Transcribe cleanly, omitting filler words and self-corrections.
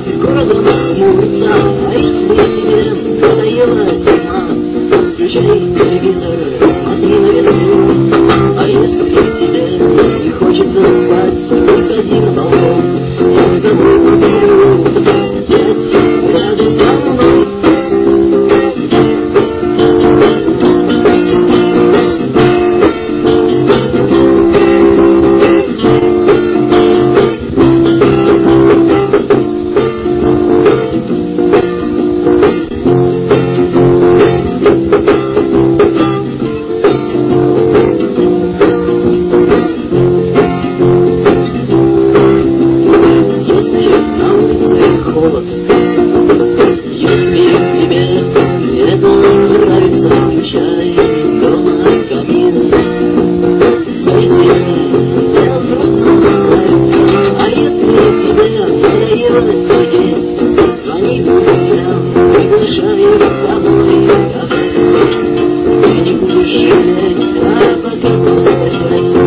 над городом хмурится. А если тебе надоела зима, включай телевизор, смотри на весну. А если тебе не хочется спать, выходи на балкон, я с тобой буду сядь рядом со мной. Звони друзьям, приглашай домой. Ты не будешь жалеть, а пока просто сядь.